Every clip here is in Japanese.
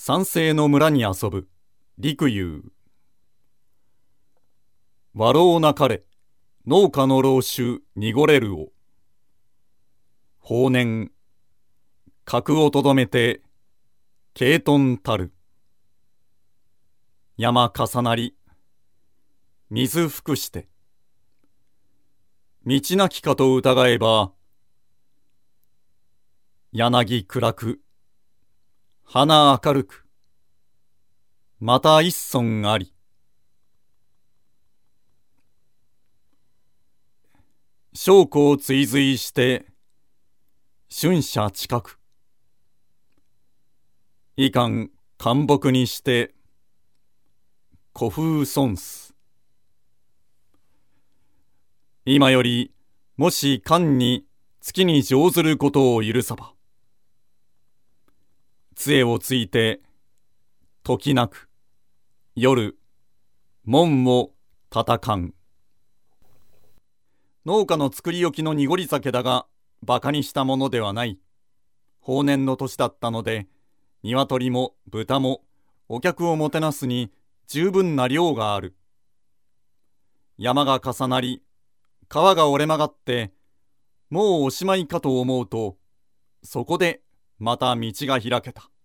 山西の村に遊ぶ陸遊。和老なかれ、農家の老衆濁れるを。豊年、格をとどめて、軽豚たる。山重なり、水吹くして。道なきかと疑えば、柳暗く、花明るく、また一村あり。将校追随して、春社近く。以下甘木にして、古風損す。今より、もし官に月に乗ずることを許さば。杖をついて、時なく、夜、門を叩かん。農家の作り置きの濁り酒だが、馬鹿にしたものではない。豊年の年だったので、鶏も豚もお客をもてなすに十分な量がある。山が重なり、川が折れ曲がって、もうおしまいかと思うと、そこでまた道が開けた。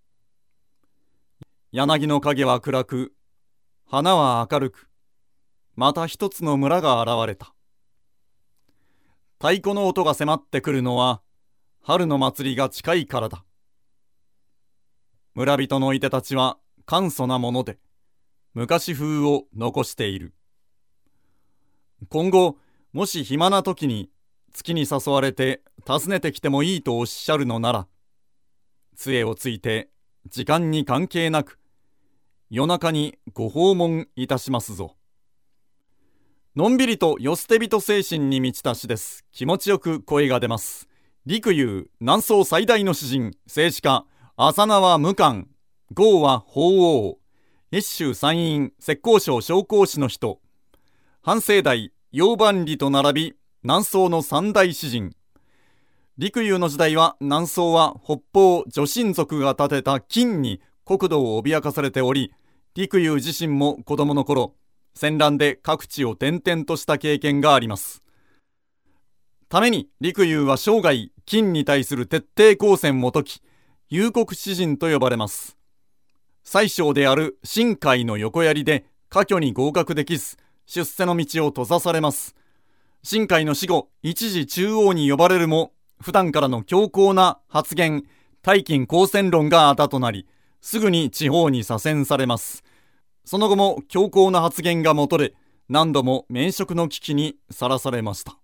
柳の影は暗く、花は明るく、また一つの村が現れた。太鼓の音が迫ってくるのは、春の祭りが近いからだ。村人のいでたちは簡素なもので、昔風を残している。今後、もし暇な時に月に誘われて訪ねてきてもいいとおっしゃるのなら、杖をついて時間に関係なく、夜中にご訪問いたしますぞ。のんびりとよ捨て人精神に満ちた詩です。気持ちよく声が出ます。陸遊、南宋最大の詩人、政治家、浅縄無冠。号は法王。越州参院浙江省紹興市の人。漢聖代、楊万里と並び、南宋の三大詩人。陸遊の時代は、南宋は北方女真族が建てた金に国土を脅かされており、陸遊自身も子供の頃、戦乱で各地を転々とした経験があります。ために陸遊は生涯金に対する徹底抗戦を解き、幽谷詩人と呼ばれます。宰相である新海の横槍で科挙に合格できず、出世の道を閉ざされます。新海の死後、一時中央に呼ばれるも、普段からの強硬な発言、大金公選論があだとなり、すぐに地方に左遷されます。その後も強硬な発言がもとれ、何度も免職の危機にさらされました。